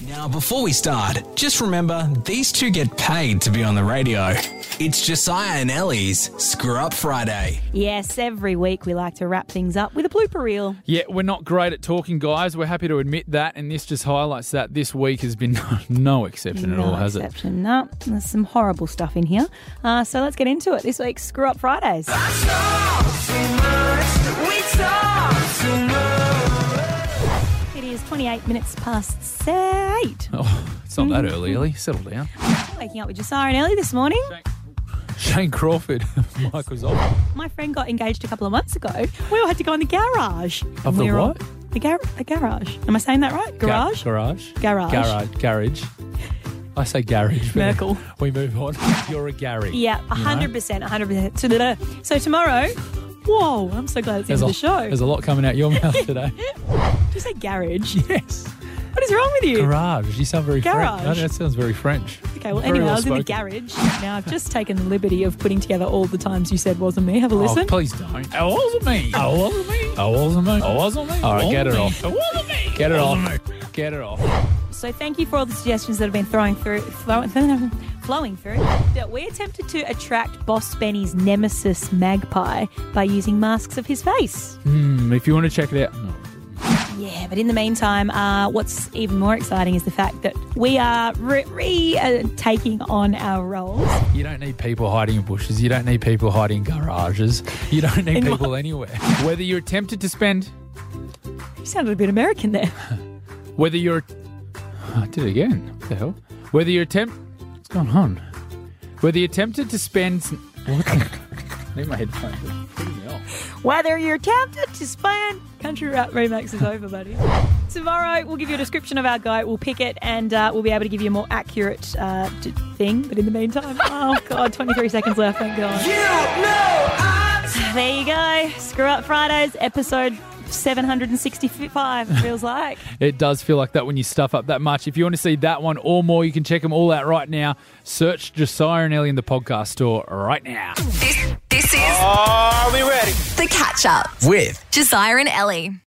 Now, before we start, just remember, these two get paid to be on the radio. It's Josiah and Ellie's Screw Up Friday. Yes, every week we like to wrap things up with a blooper reel. Yeah, we're not great at talking, guys. We're happy to admit that, and this just highlights that this week has been no exception at all, has it? No, there's some horrible stuff in here. So let's get into it. This week's Screw Up Fridays. It is 28 minutes past 8. Oh, it's not that early, Ellie. Settle down. Waking up with Josiah and Ellie this morning. Shane Crawford, Michael's off. My friend got engaged a couple of months ago. We all had to go in the garage. Of the what? The garage. Am I saying that right? Garage? Garage. Garage. I say garage. but Merkel. We move on. You're a Gary. Yeah, 100%. So tomorrow, whoa, I'm so glad it's into the show. There's a lot coming out your mouth today. Did you say garage? Yes. What is wrong with you? Garage. You sound very Garage. French. That sounds very French. Okay, well, Very anyway, well I was in the spoken. garage. Now, I've just taken the liberty of putting together all the times you said wasn't me. Have a listen. Oh, please don't. It wasn't me. It wasn't me. It wasn't me. It wasn't me. All right, get it off. It wasn't me. Get it off. Get it off. So thank you for all the suggestions that have been flowing through. That we attempted to attract Boss Benny's nemesis Magpie by using masks of his face. If you want to check it out. No. Yeah, but in the meantime, what's even more exciting is the fact that we are taking on our roles. You don't need people hiding in bushes. You don't need people hiding in garages. You don't need people anywhere. Whether you're tempted to spend... You sounded a bit American there. Whether you're... I did it again. What the hell? Whether you're What's going on? Whether you're tempted to spend... What? I need my headphones. It's putting me off. Whether you're tempted to spend... Country Rap Remix is over, buddy. Tomorrow, we'll give you a description of our guy. We'll pick it and we'll be able to give you a more accurate thing. But in the meantime, oh, God, 23 seconds left, thank God. There you go. Screw Up Fridays, episode 765, it feels like. It does feel like that when you stuff up that much. If you want to see that one or more, you can check them all out right now. Search Josiah and Ellie in the podcast store right now. This is Are we ready? The Catch Up With Josiah and Ellie.